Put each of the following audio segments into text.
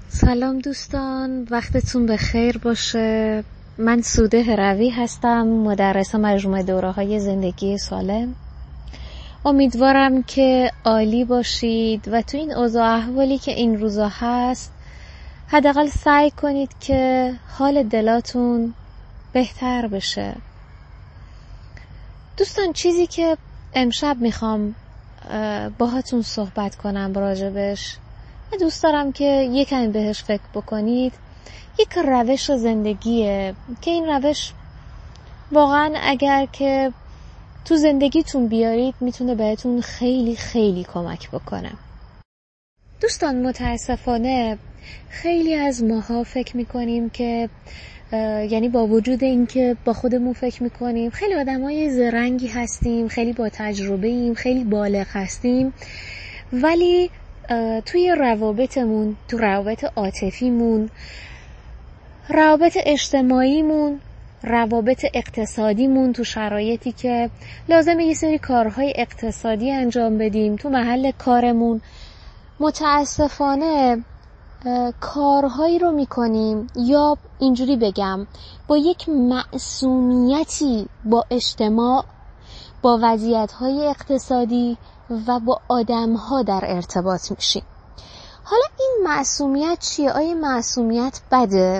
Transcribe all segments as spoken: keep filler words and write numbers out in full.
سلام دوستان، وقتتون بخیر باشه. من سوده هروی هستم، مدرس مجموعه دوره‌های زندگی سالم. امیدوارم که عالی باشید و تو این اوضاع احوالی که این روزا هست حداقل سعی کنید که حال دلاتون بهتر بشه. دوستان، چیزی که امشب میخوام باهاتون صحبت کنم راجبش، من دوست دارم که یکم بهش فکر بکنید. یک روش زندگیه که این روش واقعا اگر که تو زندگیتون بیارید میتونه بهتون خیلی خیلی کمک بکنه. دوستان، متاسفانه خیلی از ماها فکر میکنیم که یعنی با وجود این که با خودمون فکر میکنیم خیلی آدمای زرنگی هستیم، خیلی با تجربه ایم، خیلی بالغ هستیم، ولی توی روابطمون، تو روابط عاطفیمون، روابط اجتماعیمون، روابط اقتصادیمون، تو شرایطی که لازمه یه سری کارهای اقتصادی انجام بدیم تو محل کارمون، متاسفانه کارهایی رو میکنیم، یا اینجوری بگم با یک معصومیتی با اجتماع، با وضعیت‌های اقتصادی و با آدم‌ها در ارتباط میشیم. حالا این معصومیت چیه؟ آیا معصومیت بده؟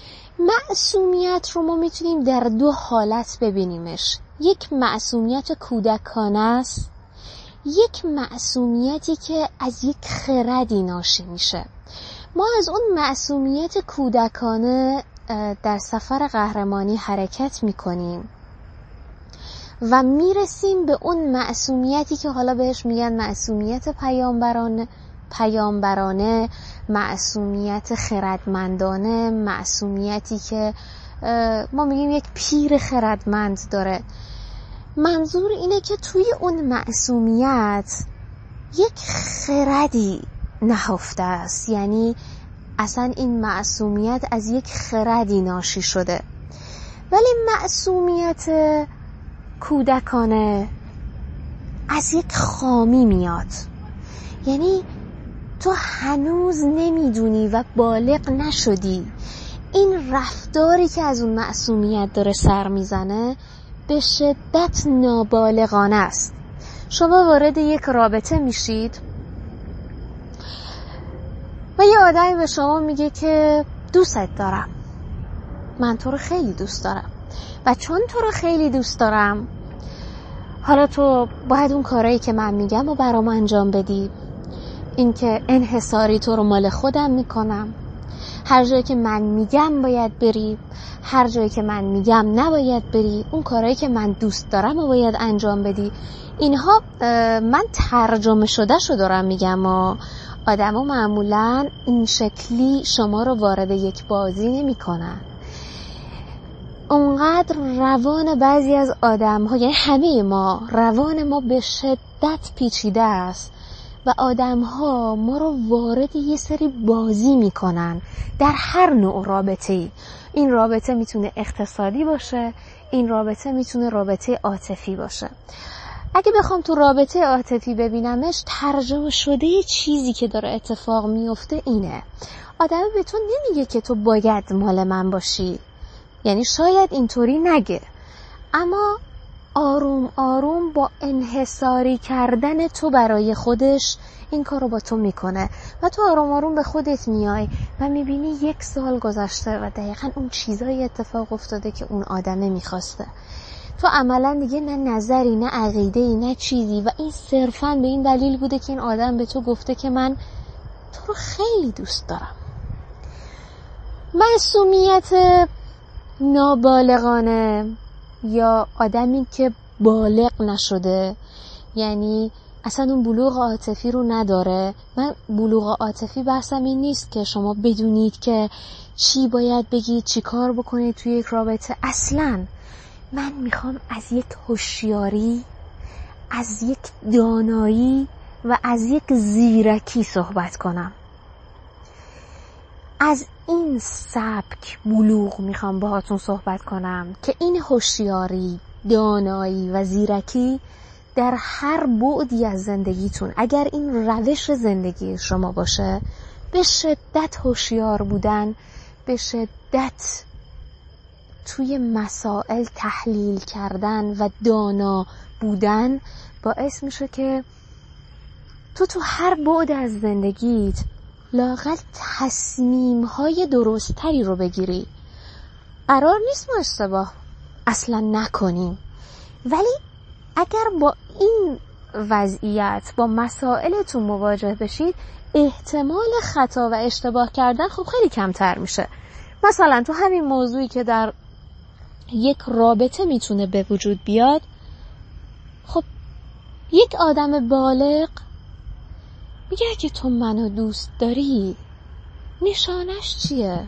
معصومیت رو ما میتونیم در دو حالت ببینیمش. یک معصومیت کودکانه است، یک معصومیتی که از یک خردی ناشی میشه. ما از اون معصومیت کودکانه در سفر قهرمانی حرکت میکنیم و میرسیم به اون معصومیتی که حالا بهش میگن معصومیت پیامبرانه پیامبرانه معصومیت خردمندانه، معصومیتی که ما میگیم یک پیر خردمند داره. منظور اینه که توی اون معصومیت یک خردی نهفته است، یعنی اصلا این معصومیت از یک خردی ناشی شده. ولی معصومیت کودکانه از یک خامی میاد، یعنی تو هنوز نمیدونی و بالغ نشدی این رفتاری که از اون معصومیت داره سر میزنه به شدت نابالغانه است. شما وارد یک رابطه میشید و یه آدمی به شما میگه که دوستت دارم، من تو رو خیلی دوست دارم و چون تو رو خیلی دوست دارم حالا تو باید اون کارهایی که من میگم رو برام انجام بدی. این که انحصاری تو رو مال خودم میکنم، هر جایی که من میگم باید بری، هر جایی که من میگم نباید بری، اون کارهایی که من دوست دارم رو باید انجام بدی. اینها من ترجمه شده شو دارم میگم و آدم ها معمولا این شکلی شما رو وارد یک بازی نمی کنن. اونقدر روان بعضی از آدم ها، یعنی همه ما، روان ما به شدت پیچیده است و آدم ها ما رو وارد یه سری بازی میکنن در هر نوع رابطه‌ای. این رابطه میتونه اقتصادی باشه، این رابطه میتونه رابطه عاطفی باشه. اگه بخوام تو رابطه عاطفی ببینمش، ترجمه شده چیزی که داره اتفاق میفته اینه: آدم به تو نمیگه که تو باید مال من باشی، یعنی شاید اینطوری نگه، اما آروم آروم با انحصاری کردن تو برای خودش این کارو با تو میکنه و تو آروم آروم به خودت میای و میبینی یک سال گذشته و دقیقاً اون چیزایی اتفاق افتاده که اون آدمه میخواسته. تو عملا دیگه نه نظری، نه عقیده‌ای، نه چیزی، و این صرفاً به این دلیل بوده که این آدم به تو گفته که من تو رو خیلی دوست دارم. معصومیت نابالغانه یا آدمی که بالغ نشده، یعنی اصلا اون بلوغ عاطفی رو نداره. من بلوغ عاطفی بحثم این نیست که شما بدونید که چی باید بگید، چی کار بکنید توی یک رابطه. اصلا من میخوام از یک هوشیاری، از یک دانایی و از یک زیرکی صحبت کنم. از این سبک بلوغ میخوام باهاتون صحبت کنم که این هوشیاری، دانایی و زیرکی در هر بعدی از زندگیتون، اگر این روش زندگی شما باشه، به شدت هوشیار بودن، به شدت توی مسائل تحلیل کردن و دانا بودن باعث میشه که تو تو هر بعد از زندگیت لااقل تصمیم‌های درست‌تری رو بگیری. قرار نیست ما اشتباه اصلا نکنیم، ولی اگر با این وضعیت با مسائلتون مواجه بشید، احتمال خطا و اشتباه کردن خب خیلی کمتر میشه. مثلا تو همین موضوعی که در یک رابطه میتونه به وجود بیاد، خب یک آدم بالغ میگه که تو منو دوست داری، نشانش چیه؟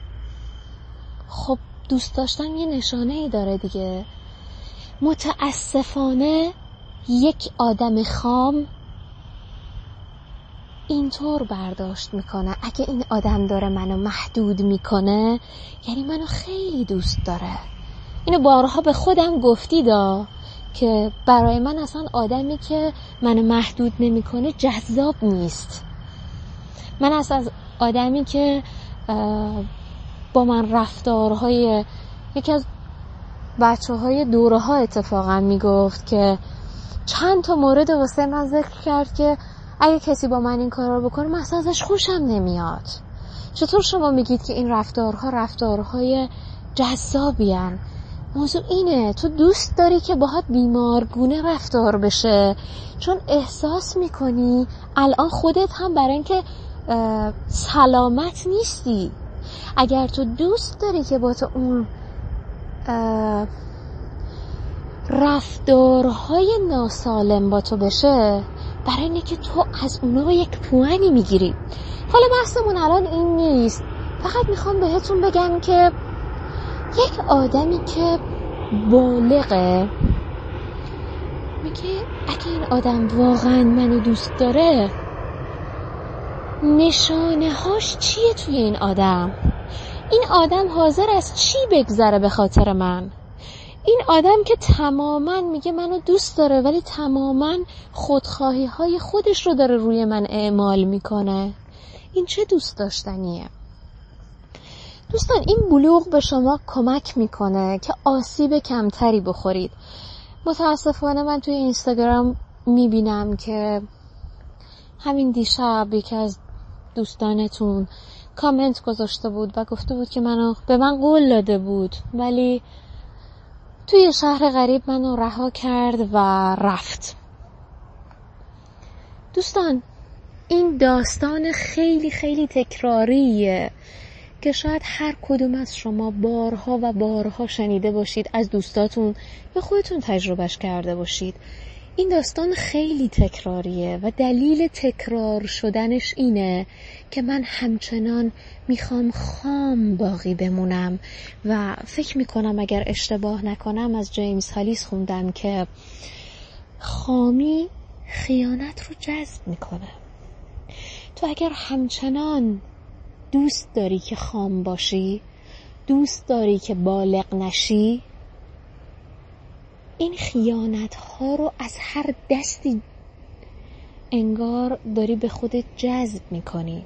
خب دوست داشتن یه نشانه ای داره دیگه. متاسفانه یک آدم خام اینطور برداشت میکنه اگه این آدم داره منو محدود میکنه یعنی منو خیلی دوست داره. اینو بارها به خودم گفتیدا که برای من اصلا آدمی که منو محدود نمیکنه جذاب نیست. من اصلا از آدمی که با من رفتارهای، یکی از بچه های دوره ها اتفاقا میگفت که چند تا مورد واسه من ذکر کرد که اگه کسی با من این کار رو بکنه من اصلا ازش خوشم نمیاد. چطور شما میگید که این رفتارها رفتارهای جذابیان؟ موضوع اینه تو دوست داری که باهات بیمارگونه رفتار بشه، چون احساس میکنی الان خودت هم برای اینکه سلامت نیستی. اگر تو دوست داری که با تو اون رفتارهای ناسالم با تو بشه، برای اینه که تو از اونا یک پوانی میگیری. حالا بحثمون الان این نیست، فقط میخوام بهتون بگم که یک آدمی که بالغه میگه اگه این آدم واقعا منو دوست داره، نشانه هاش چیه توی این آدم؟ این آدم حاضر از چی بگذره به خاطر من؟ این آدم که تماما میگه منو دوست داره ولی تماما خودخواهی های خودش رو داره روی من اعمال میکنه، این چه دوست داشتنیه؟ دوستان این بلوغ به شما کمک میکنه که آسیب کمتری بخورید. متاسفانه من توی اینستاگرام میبینم که همین دیشب یکی از دوستانتون کامنت گذاشته بود و گفته بود که منو به من قول داده بود ولی توی شهر غریب منو رها کرد و رفت. دوستان این داستان خیلی خیلی تکراریه که شاید هر کدوم از شما بارها و بارها شنیده باشید، از دوستاتون یا خودتون تجربهش کرده باشید. این داستان خیلی تکراریه و دلیل تکرار شدنش اینه که من همچنان میخوام خام باقی بمونم و فکر میکنم اگر اشتباه نکنم از جیمز هالیس خوندم که خامی خیانت رو جذب میکنه. تو اگر همچنان دوست داری که خام باشی، دوست داری که بالغ نشی، این خیانت ها رو از هر دستی انگار داری به خودت جذب میکنی.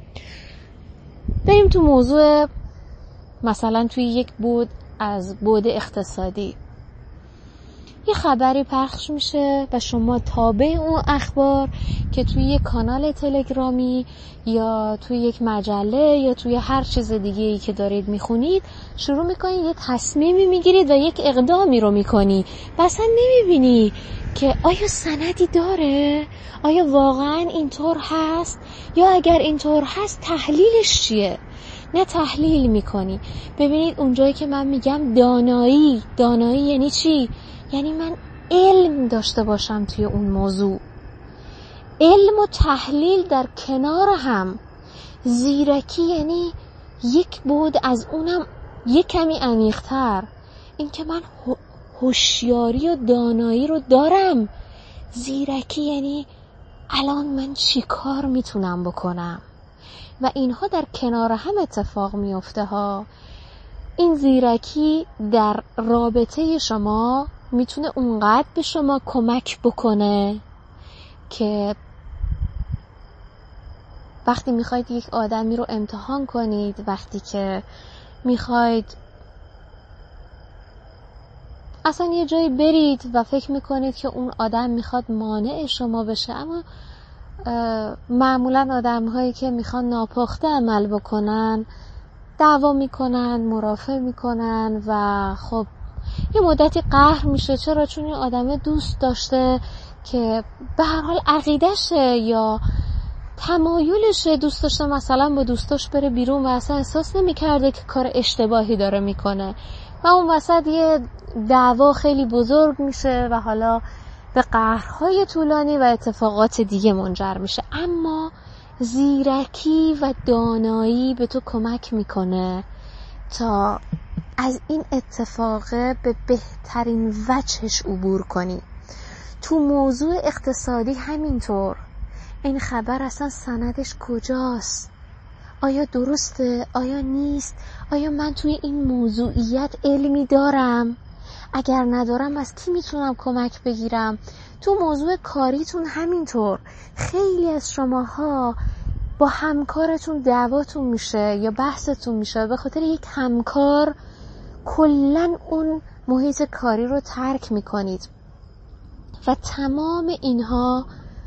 بریم تو موضوع، مثلا توی یک بود از بود اقتصادی یه خبری پخش میشه و شما تابع اون اخبار که توی یک کانال تلگرامی یا توی یک مجله یا توی هر چیز دیگه‌ای که دارید میخونید شروع میکنید یه تصمیمی میگیرید و یک اقدامی رو میکنی و اصلا نمیبینی که آیا سندی داره؟ آیا واقعا اینطور هست؟ یا اگر اینطور هست تحلیلش چیه؟ نه تحلیل میکنی. ببینید اونجایی که من میگم دانایی، دانایی یعنی چی؟ یعنی من علم داشته باشم توی اون موضوع، علم و تحلیل در کنار هم. زیرکی یعنی یک بود از اونم یک کمی عمیق‌تر، این که من هوشیاری و دانایی رو دارم. زیرکی یعنی الان من چی کار میتونم بکنم و اینها در کنار هم اتفاق میفته ها. این زیرکی در رابطه شما میتونه اونقدر به شما کمک بکنه که وقتی میخواید یک آدمی رو امتحان کنید، وقتی که میخواید اصلا یه جایی برید و فکر میکنید که اون آدم میخواد مانع شما بشه، اما معمولا آدم هایی که میخوان ناپخته عمل بکنن دعوا میکنن، مرافعه میکنن و خب یه مدتی قهر میشه. چرا؟ چون این آدم دوست داشته که به هر حال عقیدشه یا تمایلشه، دوست داشته مثلا با دوستاش بره بیرون و اصلا احساس نمیکرده که کار اشتباهی داره میکنه و اون وسط یه دعوا خیلی بزرگ میشه و حالا به قهرهای طولانی و اتفاقات دیگه منجر میشه. اما زیرکی و دانایی به تو کمک میکنه تا از این اتفاقه به بهترین وجهش عبور کنی. تو موضوع اقتصادی همینطور. این خبر اصلا سندش کجاست؟ آیا درسته؟ آیا نیست؟ آیا من توی این موضوعیت علمی دارم؟ اگر ندارم از کی میتونم کمک بگیرم؟ تو موضوع کاریتون همینطور. خیلی از شماها با همکارتون دعواتون میشه یا بحثتون میشه به خاطر یک همکار کلن اون محیط کاری رو ترک میکنید و تمام اینها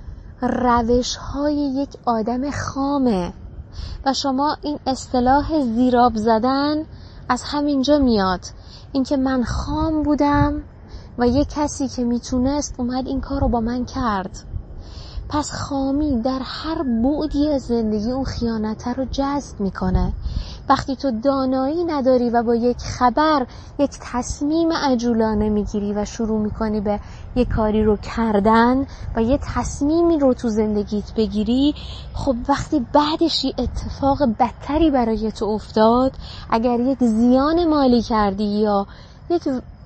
روش های یک آدم خامه و شما این اصطلاح زیراب زدن از همینجا میاد. اینکه من خام بودم و یک کسی که میتونست اومد این کار رو با من کرد. پس خامی در هر بعدی از زندگی اون خیانت رو جذب میکنه. وقتی تو دانایی نداری و با یک خبر یک تصمیم عجولانه میگیری و شروع میکنی به یک کاری رو کردن و یک تصمیمی رو تو زندگیت بگیری، خب وقتی بعدش یه اتفاق بدتری برای تو افتاد، اگر یک زیان مالی کردی یا یک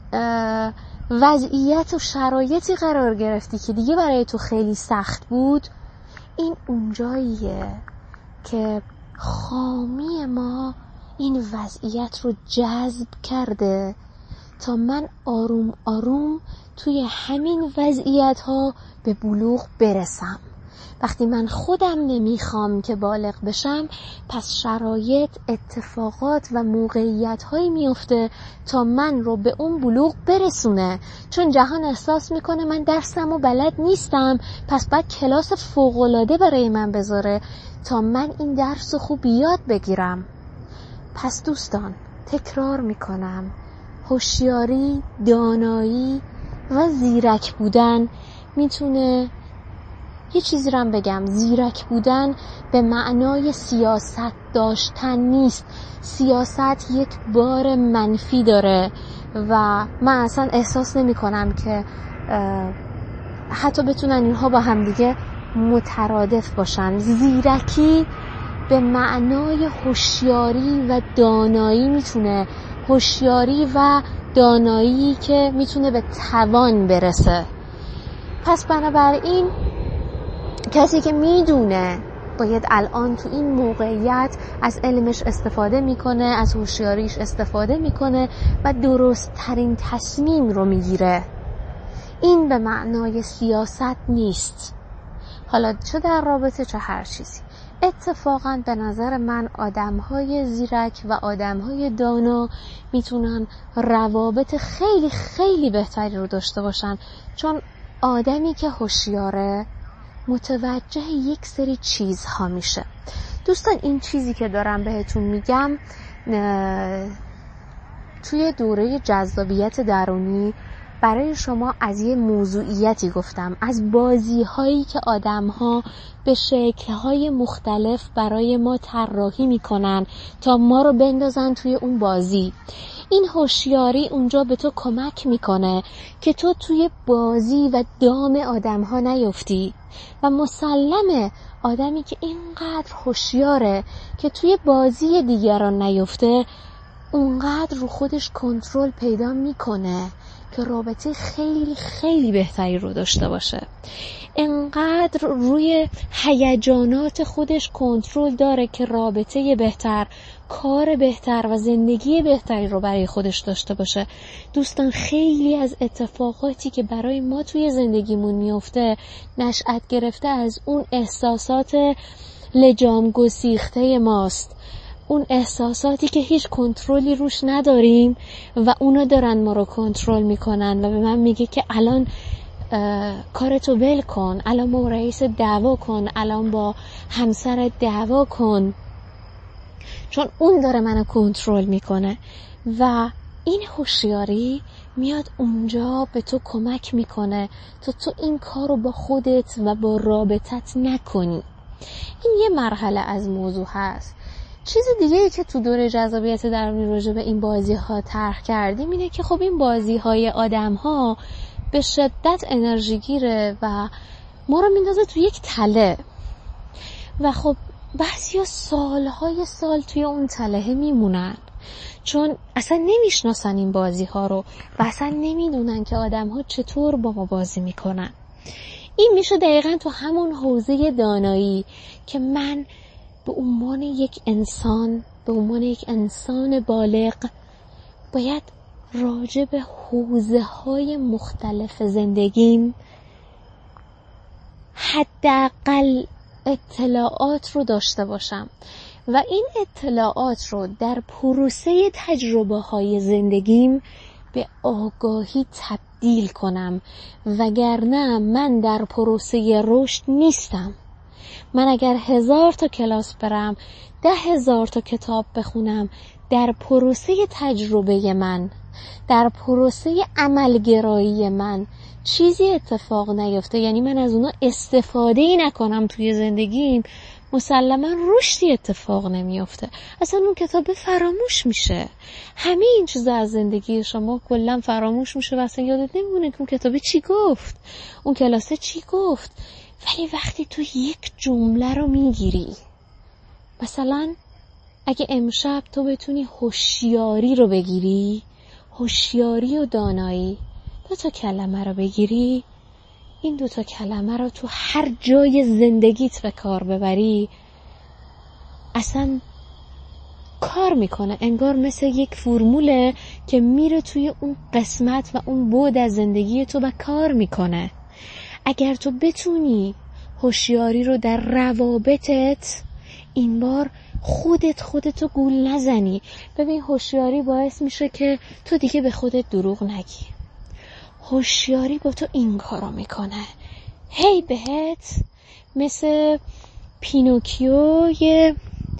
وضعیت و شرایطی قرار گرفتی که دیگه برای تو خیلی سخت بود، این اونجاییه که خامی ما این وضعیت رو جذب کرده تا من آروم آروم توی همین وضعیت ها به بلوغ برسم. وقتی من خودم نمیخوام که بالغ بشم، پس شرایط، اتفاقات و موقعیت هایی میفته تا من رو به اون بلوغ برسونه. چون جهان احساس میکنه من درسم و بلد نیستم، پس باید کلاس فوق‌العاده برای من بذاره تا من این درس خوب یاد بگیرم. پس دوستان، تکرار میکنم، هوشیاری، دانایی و زیرک بودن میتونه یه چیزی رو هم بگم. زیرک بودن به معنای سیاست داشتن نیست. سیاست یک بار منفی داره و من اصلا احساس نمی کنم که حتی بتونن اینها با هم دیگه مترادف باشن. زیرکی به معنای هوشیاری و دانایی میتونه، هوشیاری و دانایی که میتونه به توان برسه. پس بنابراین کسی که میدونه باید الان تو این موقعیت از علمش استفاده میکنه، از هوشیاریش استفاده میکنه و درست ترین تصمیم رو میگیره. این به معنای سیاست نیست، حالا چه در رابطه چه هر چیزی. اتفاقا به نظر من آدمهای زیرک و آدمهای دانا میتونن روابط خیلی خیلی بهتری رو داشته باشن، چون آدمی که هوشیاره متوجه یک سری چیزها میشه. دوستان، این چیزی که دارم بهتون میگم توی دوره جذابیت درونی برای شما از یه موضوعیتی گفتم، از بازی هایی که آدم ها به شکل های مختلف برای ما طراحی میکنن تا ما رو بندازن توی اون بازی. این هوشیاری اونجا به تو کمک میکنه که تو توی بازی و دام آدم ها نیفتی و مسلمه آدمی که اینقدر هوشیاره که توی بازی دیگران نیفته اونقدر رو خودش کنترل پیدا میکنه که رابطه خیلی خیلی بهتری رو داشته باشه. انقدر روی هیجانات خودش کنترل داره که رابطه بهتر، کار بهتر و زندگی بهتری رو برای خودش داشته باشه. دوستان، خیلی از اتفاقاتی که برای ما توی زندگیمون میفته نشأت گرفته از اون احساسات لجام گسیخته ماست، اون احساساتی که هیچ کنترلی روش نداریم و اونا دارن ما رو کنترل میکنن و به من میگه که الان کارتو ول کن، الان با رئیس دعوا کن، الان با همسر دعوا کن، چون اون داره منو کنترل میکنه. و این هوشیاری میاد اونجا به تو کمک میکنه تا تو این کارو با خودت و با رابطت نکنی. این یه مرحله از موضوع هست. چیز دیگه ای که تو دوره جذابیت درونی راجع به این بازی ها طرح کردیم اینه که خب این بازی های آدم ها به شدت انرژی گیره و ما رو میندازه تو یک تله و خب بعضیا سالهای سال توی اون تله میمونن، چون اصلا نمیشناسن این بازی ها رو و اصلا نمیدونن که آدم ها چطور با ما بازی میکنن. این میشه دقیقا تو همون حوزه دانایی که من به عنوان یک انسان به عنوان یک انسان بالغ باید راجع به حوزه های مختلف زندگیم حداقل اطلاعات رو داشته باشم و این اطلاعات رو در پروسه تجربه های زندگیم به آگاهی تبدیل کنم، وگرنه من در پروسه رشد نیستم. من اگر هزار تا کلاس برم، ده هزار تا کتاب بخونم، در پروسه تجربه من، در پروسه عملگرایی من چیزی اتفاق نیفته، یعنی من از اونا استفاده ای نکنم توی زندگیم، مسلما رشدی اتفاق نمیفته. اصلا اون کتاب فراموش میشه، همه این چیزا از زندگی شما کلا فراموش میشه و اصلا یادت نمیمونه که اون کتابه چی گفت، اون کلاسه چی گفت. ولی وقتی تو یک جمله رو میگیری، مثلا اگه امشب تو بتونی هوشیاری رو بگیری، هوشیاری و دانایی، دو تا کلمه رو بگیری، این دو تا کلمه رو تو هر جای زندگیت به کار ببری، اصلا کار میکنه. انگار مثل یک فرموله که میره توی اون قسمت و اون بعد از زندگی تو و کار میکنه. اگر تو بتونی هوشیاری رو در روابطت، این بار خودت خودتو گول نزنی. ببین هوشیاری باعث میشه که تو دیگه به خودت دروغ نگی. هوشیاری با تو این کارو میکنه، هی بهت مثل پینوکیو یه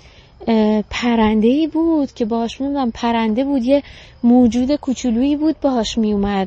پرنده‌ای بود که باهاش میومد، پرنده بود، یه موجود کوچولویی بود باهاش میومد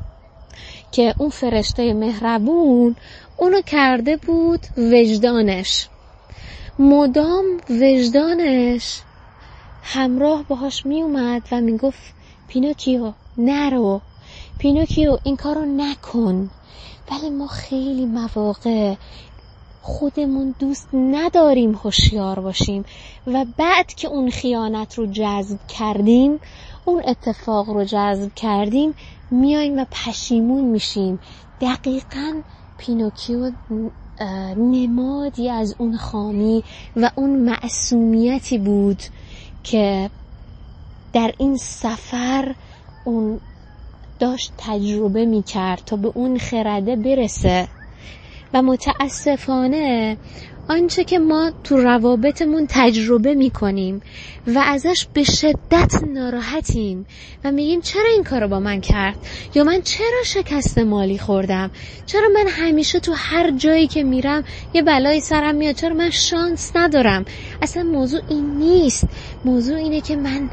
که اون فرشته مهربون اونو کرده بود وجدانش، مدام وجدانش همراه باهاش میومد و میگفت پینوکیو نرو، پینوکیو این کارو نکن. ولی ما خیلی مواقع خودمون دوست نداریم هوشیار باشیم و بعد که اون خیانت رو جذب کردیم، اون اتفاق رو جذب کردیم، میایم و پشیمون میشیم. دقیقاً پینوکیو نمادی از اون خامی و اون معصومیتی بود که در این سفر اون داشت تجربه میکرد تا به اون خرده برسه. و متاسفانه آنچه که ما تو روابطمون تجربه میکنیم و ازش به شدت ناراحتیم و میگیم چرا این کارو با من کرد، یا من چرا شکست مالی خوردم، چرا من همیشه تو هر جایی که میرم یه بلایی سرم میاد، چرا من شانس ندارم. اصلا موضوع این نیست، موضوع اینه که من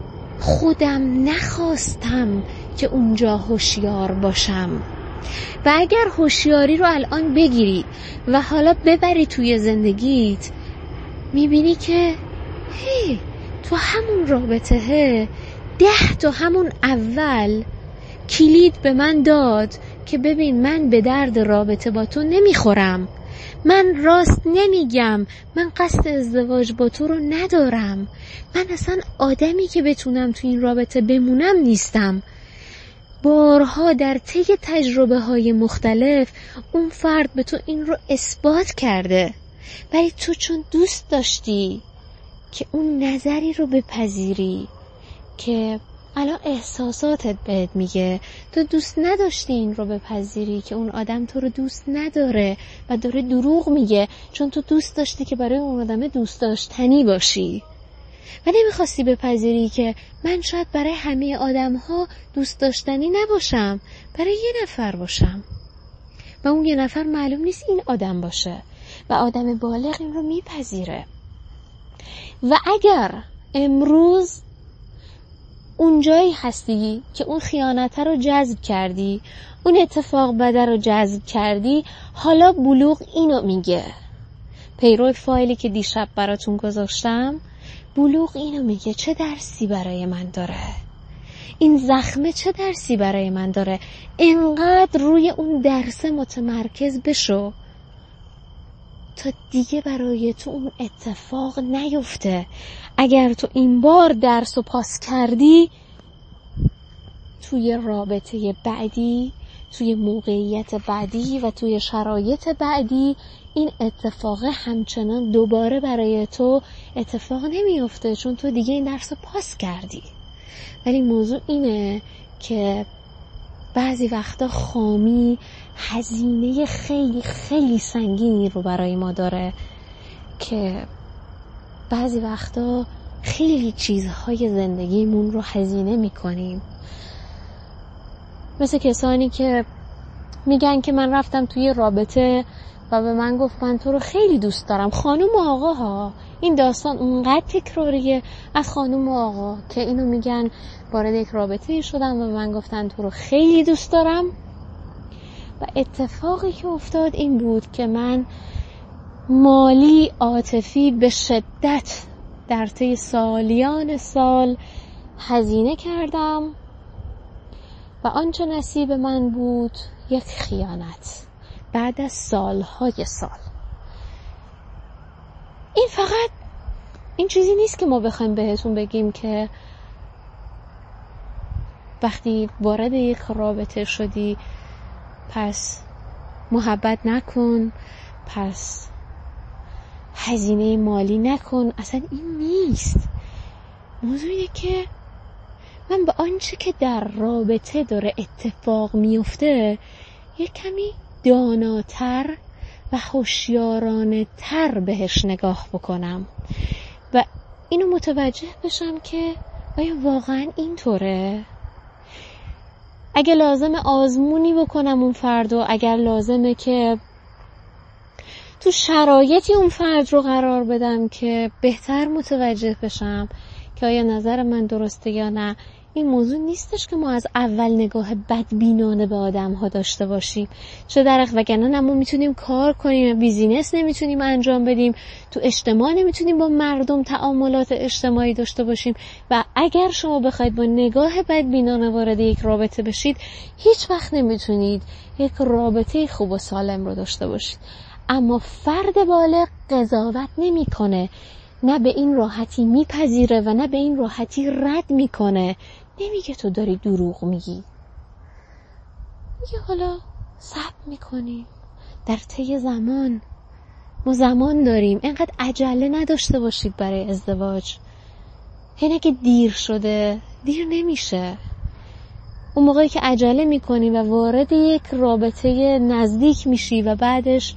خودم نخواستم که اونجا هوشیار باشم. و اگر هوشیاری رو الان بگیری و حالا ببری توی زندگیت، میبینی که هی تو همون رابطه ده تا همون اول کلید به من داد که ببین من به درد رابطه با تو نمیخورم، من راست نمیگم، من قصد ازدواج با تو رو ندارم، من اصلا آدمی که بتونم تو این رابطه بمونم نیستم. بارها در طی تجربه های مختلف اون فرد به تو این رو اثبات کرده، ولی تو چون دوست داشتی که اون نظری رو بپذیری که الان احساساتت بهت میگه تو دوست نداشتی این رو بپذیری که اون آدم تو رو دوست نداره و داره دروغ میگه، چون تو دوست داشتی که برای اون آدم دوست داشتنی باشی و نمیخواستی بپذیری که من شاید برای همه آدم ها دوست داشتنی نباشم، برای یه نفر باشم و اون یه نفر معلوم نیست این آدم باشه و آدم بالغ این رو میپذیره. و اگر امروز اون جایی هستی که اون خیانت رو جذب کردی، اون اتفاق بده رو جذب کردی، حالا بلوغ اینو میگه، پیرو فایلی که دیشب براتون گذاشتم، بلوغ اینو میگه چه درسی برای من داره، این زخمه چه درسی برای من داره. اینقدر روی اون درس متمرکز بشو تا دیگه برای تو اون اتفاق نیفته. اگر تو این بار درس رو پاس کردی، توی رابطه بعدی، توی موقعیت بعدی و توی شرایط بعدی این اتفاق همچنان دوباره برای تو اتفاق نمیفته، چون تو دیگه این درس رو پاس کردی. ولی موضوع اینه که بعضی وقتا خامی هزینه خیلی خیلی سنگینی رو برای ما داره که بعضی وقتا خیلی چیزهای زندگیمون رو هزینه میکنیم. مثل کسانی که میگن که من رفتم توی رابطه و به من گفت من تو رو خیلی دوست دارم. خانم و آقا ها، این داستان اونقدر تکراریه از خانم و آقا که اینو میگن وارد یک رابطه شدم و به من گفتن تو رو خیلی دوست دارم و اتفاقی که افتاد این بود که من مالی عاطفی به شدت در طی سالیان سال هزینه کردم و آنچه نصیب من بود یک خیانت بعد از سالهای سال. این فقط این چیزی نیست که ما بخوایم بهتون بگیم که وقتی وارد یک رابطه شدی پس محبت نکن، پس هزینه مالی نکن. اصلا این نیست. موضوع اینه که من به آنچه که در رابطه داره اتفاق میفته یک کمی داناتر و هوشیارانه تر بهش نگاه بکنم و اینو متوجه بشم که آیا واقعا اینطوره؟ اگه لازمه آزمونی بکنم اون فرد و اگر لازمه که تو شرایطی اون فرد رو قرار بدم که بهتر متوجه بشم که آیا نظر من درسته یا نه، این موضوع نیستش که ما از اول نگاه بدبینانه به آدم ها داشته باشیم. چه درخ وگرنه نه ما میتونیم کار کنیم، بیزینس نمیتونیم انجام بدیم، تو اجتماع نمیتونیم با مردم تعاملات اجتماعی داشته باشیم و اگر شما بخواید با نگاه بدبینانه وارد یک رابطه بشید هیچ وقت نمیتونید یک رابطه خوب و سالم رو داشته باشید. اما فرد بالغ قضاوت نمیکنه، نه به این راحتی میپذیره و نه به این راحتی رد میکنه. نمیگه تو داری دروغ میگی، میگه حالا صبر میکنیم، در طی زمان ما زمان داریم، اینقدر عجله نداشته باشید برای ازدواج. اینه که دیر شده دیر نمیشه. اون موقعی که عجله میکنی و وارد یک رابطه نزدیک میشی و بعدش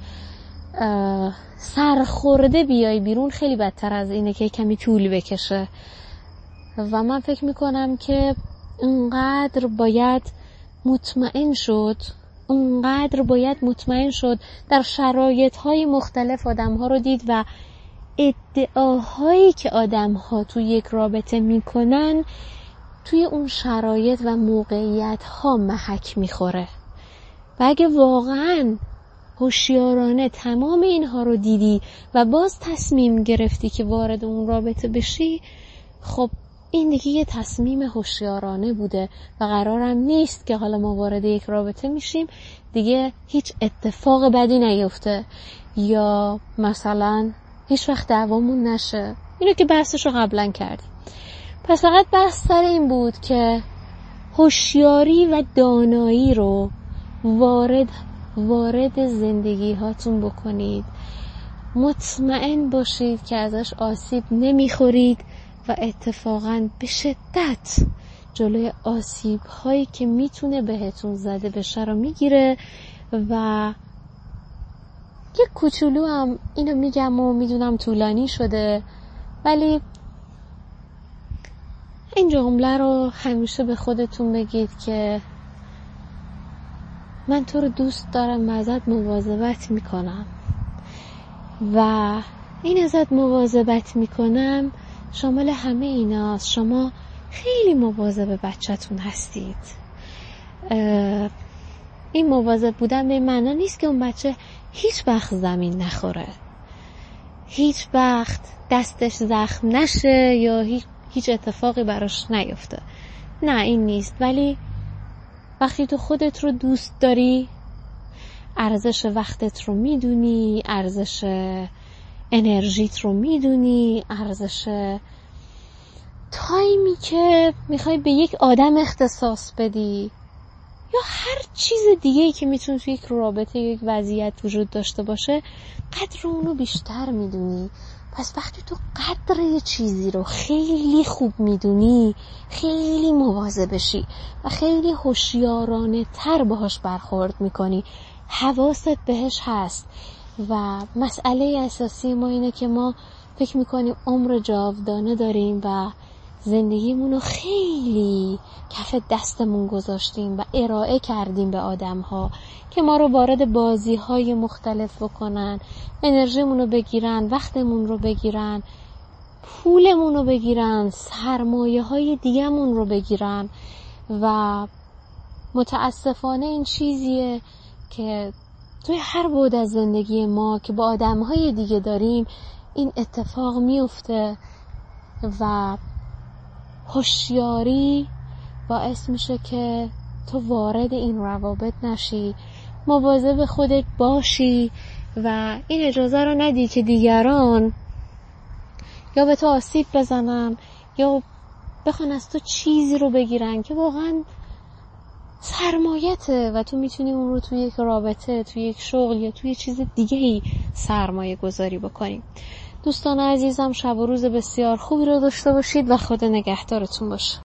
سرخورده بیای بیرون، خیلی بدتر از اینه که کمی طول بکشه. و من فکر میکنم که اونقدر باید مطمئن شد اونقدر باید مطمئن شد در شرایطهای مختلف آدمها رو دید و ادعاهایی که آدمها توی یک رابطه میکنن توی اون شرایط و موقعیتها محک میخوره. و اگه واقعاً هوشیارانه تمام اینها رو دیدی و باز تصمیم گرفتی که وارد اون رابطه بشی، خب این دیگه یه تصمیم هوشیارانه بوده و قرارم نیست که حالا ما وارد یک رابطه میشیم دیگه هیچ اتفاق بدی نیفته یا مثلا هیچ وقت دعوامون نشه. اینو که بحثش رو قبلا کردیم. پس فقط بحث سر این بود که هوشیاری و دانایی رو وارد وارد زندگی هاتون بکنید، مطمئن باشید که ازش آسیب نمیخورید و اتفاقاً به شدت جلوی آسیب هایی که میتونه بهتون زده بشه رو میگیره. و یک کوچولو هم اینو میگم و میدونم طولانی شده، ولی این جمله رو همیشه به خودتون بگید که من تو رو دوست دارم و ازت مواظبت میکنم و این ازت مواظبت میکنم شامل همه ایناست. شما خیلی مواظب بچه‌تون هستید. این مواظب بودن به معنی نیست که اون بچه هیچ وقت زمین نخوره، هیچ وقت دستش زخم نشه یا هیچ هیچ اتفاقی براش نیفته. نه این نیست. ولی وقتی تو خودت رو دوست داری، ارزش وقتت رو میدونی، ارزش انرژیت رو میدونی، ارزش تایمی که میخوای به یک آدم اختصاص بدی یا هر چیز دیگه‌ای که میتونه توی یک رابطه یا یک وضعیت وجود داشته باشه، قدر اونو بیشتر میدونی. پس وقتی تو قدر یه چیزی رو خیلی خوب میدونی، خیلی مواظبشی و خیلی هوشیارانه تر باهاش برخورد میکنی، حواست بهش هست. و مسئله اساسی ما اینه که ما فکر میکنیم عمر جاودانه داریم و زندگیمون رو خیلی کف دستمون گذاشتیم و ارائه کردیم به آدم‌ها که ما رو وارد بازی‌های مختلف بکنن، انرژیمون رو بگیرن، وقتمون رو بگیرن، پولمون رو بگیرن، سرمایه‌های دیگه‌مون رو بگیرن. و متاسفانه این چیزیه که توی هر بعد از زندگی ما که با آدم‌های دیگه داریم این اتفاق میفته و هوشیاری باعث میشه که تو وارد این روابط نشی، مواظب خودت باشی و این اجازه رو ندی که دیگران یا به تو آسیب بزنن یا بخوان از تو چیزی رو بگیرن که واقعا سرمایته و تو میتونی اون رو توی یک رابطه، توی یک شغل یا توی چیز دیگه‌ای سرمایه گذاری بکنی. دوستان عزیزم، شب و روز بسیار خوبی رو داشته باشید و خدا نگهدارتون باشه.